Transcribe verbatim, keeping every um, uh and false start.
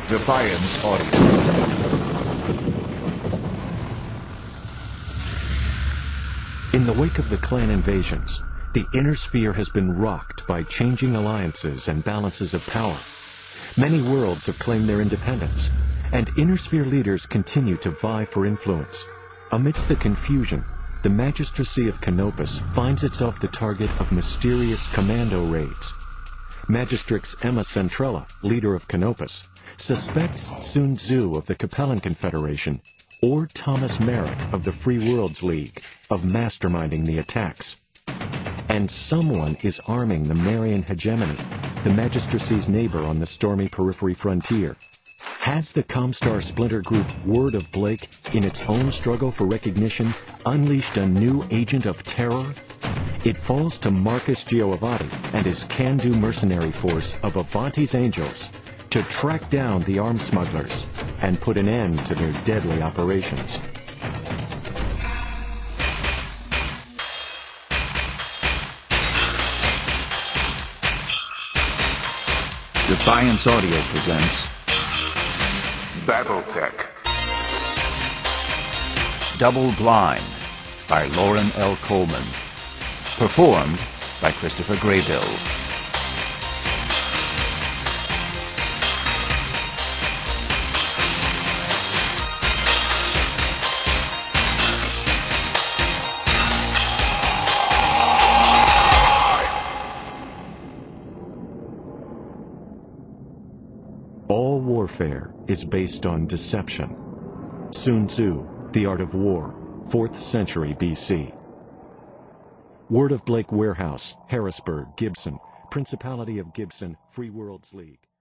Defiance Audio. In the wake of the clan invasions, the Inner Sphere has been rocked by changing alliances and balances of power. Many worlds have claimed their independence, and Inner Sphere leaders continue to vie for influence. Amidst the confusion, the Magistracy of Canopus finds itself the target of mysterious commando raids. Magistrix Emma Centrella, leader of Canopus, suspects Sun Tzu of the Capellan Confederation or Thomas Merrick of the Free Worlds League of masterminding the attacks. And someone is arming the Marian hegemony, the Magistracy's neighbor on the stormy periphery frontier. Has the Comstar splinter group Word of Blake, in its own struggle for recognition, unleashed a new agent of terror? It falls to Marcus Giovati and his can-do mercenary force of Avanti's Angels to track down the arms smugglers and put an end to their deadly operations. Defiance Audio presents Battletech. Double Blind by Lauren L. Coleman. Performed by Christopher Graybill. All warfare is based on deception. Sun Tzu, The Art of War, fourth century B C. Word of Blake Warehouse, Harrisburg, Gibson, Principality of Gibson, Free Worlds League.